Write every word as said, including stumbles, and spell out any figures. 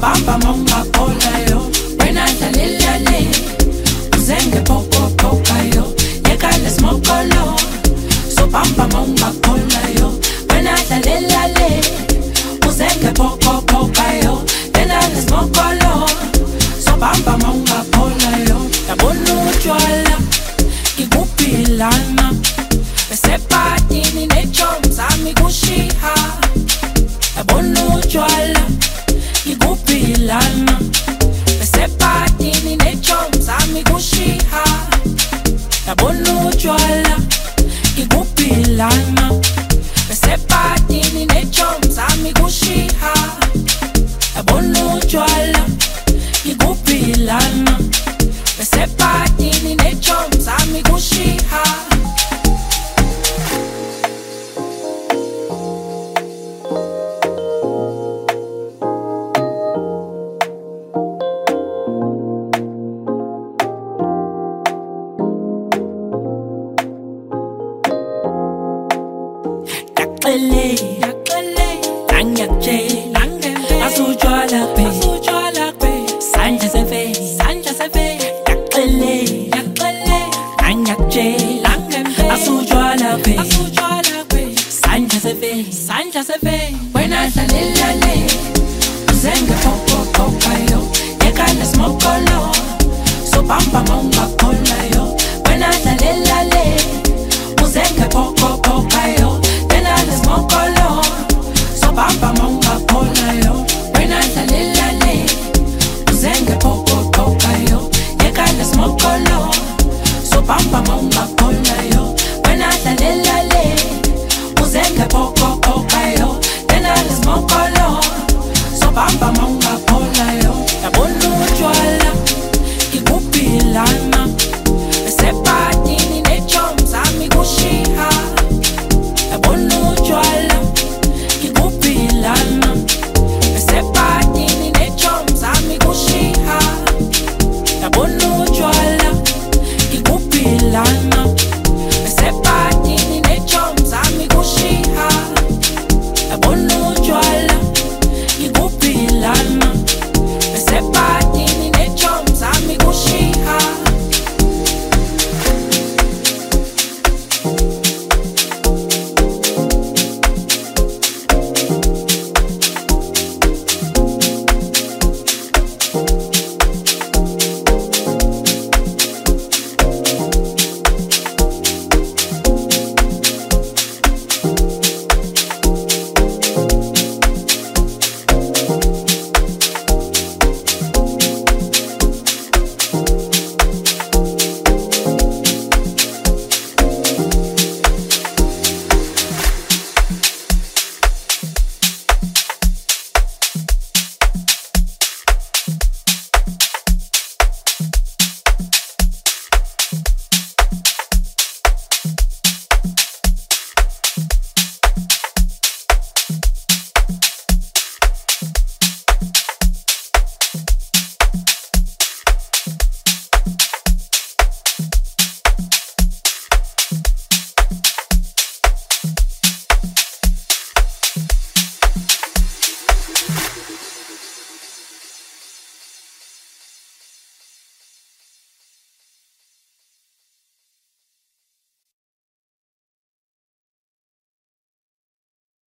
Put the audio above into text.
bamba monga pola yo. When I tell lily, uzenge popo poka yo. Yeka le smoke lo, so bamba monga pola yo. When I tell lily, uzenge popo poka yo. Yeka le smoke lo, so bamba monga pola yo. Ya bonu chwala, kigupi lana. Bese patini ne chomza mi gushiha. Ya bonu chwala, kigupi lana. Bese patini ne chomza mi gushiha. Ya bonu chwala, kigupi lana. Bese patini ne chomza mi gushiha. Ya bonu chwala, kigupi lana. Bese patini ne chomza mi gushiha. Dakle, Langakje, Asujwala pe, Sanja sefe, Sanja sefe, Dakle, Langakje, Asujwala pe, Sanja sefe, Sanja sefe. When I say lily, Zenga popo poka yo, Yeka le smoke lo, so bamba monga pola yo. When I say lily, Zenga popo poka yo. Mokolo, so bamba monga pola yo. When I tell lily, uzenge popo poka yo. Yeka le smokolo, so bamba monga pola yo. When I tell lily, uzenge popo poka yo. Then I le smokolo, so bamba monga pola yo. Ya bonu chwala, kigupi lana.